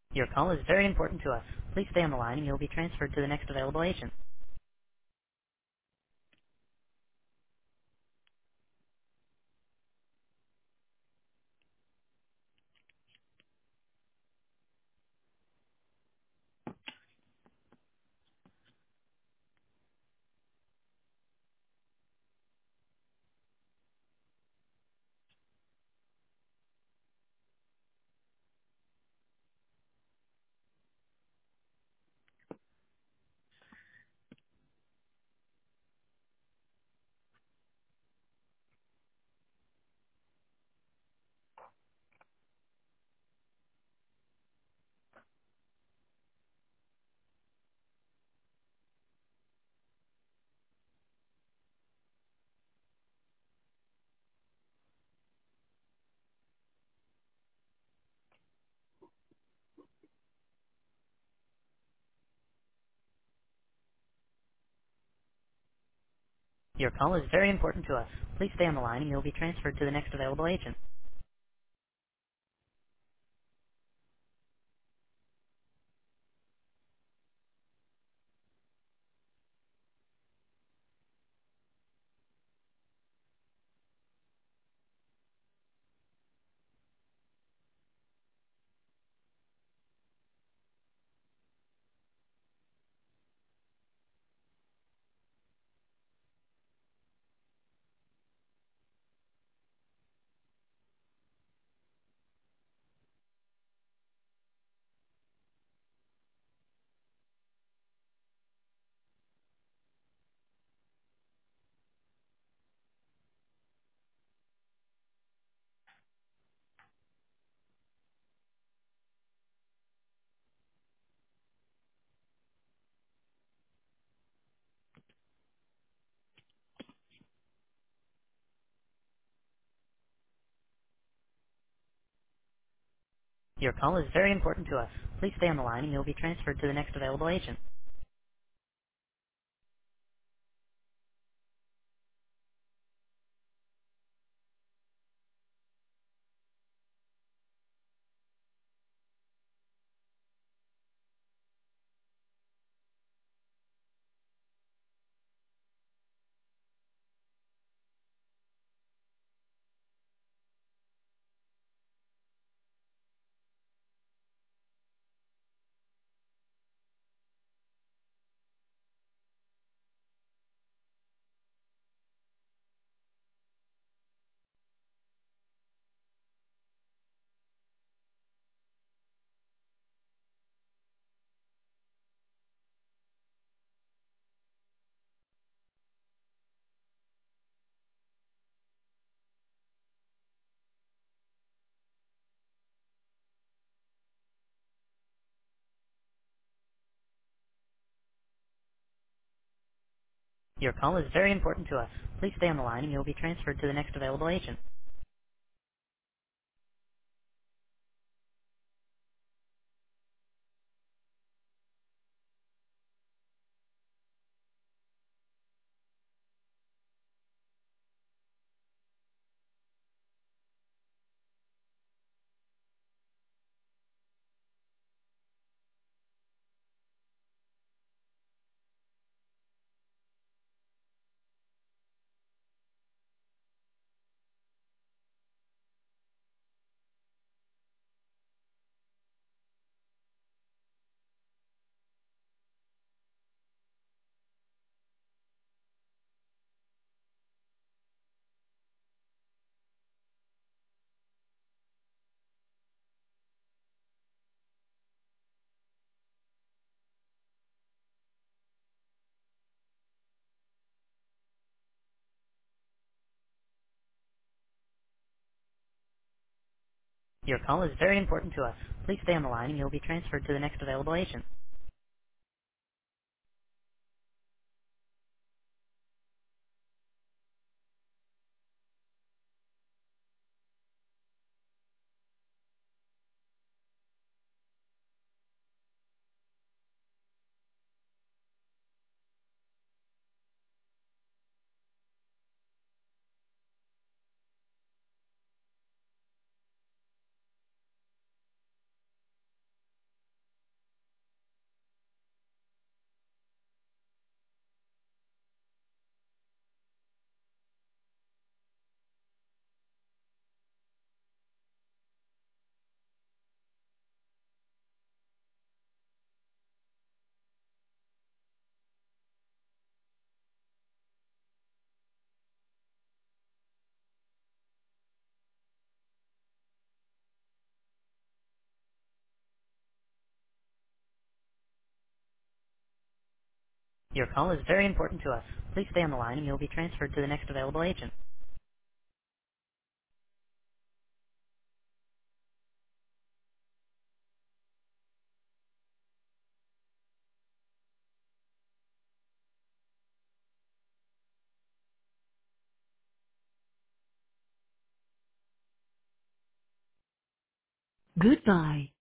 Your call is very important to us. Please stay on the line and you'll be transferred to the next available agent. Your call is very important to us. Please stay on the line and you'll be transferred to the next available agent. Your call is very important to us. Please stay on the line and you'll be transferred to the next available agent. Your call is very important to us. Please stay on the line and you'll be transferred to the next available agent. Your call is very important to us. Please stay on the line and you'll be transferred to the next available agent. Your call is very important to us. Please stay on the line and you'll be transferred to the next available agent. Goodbye.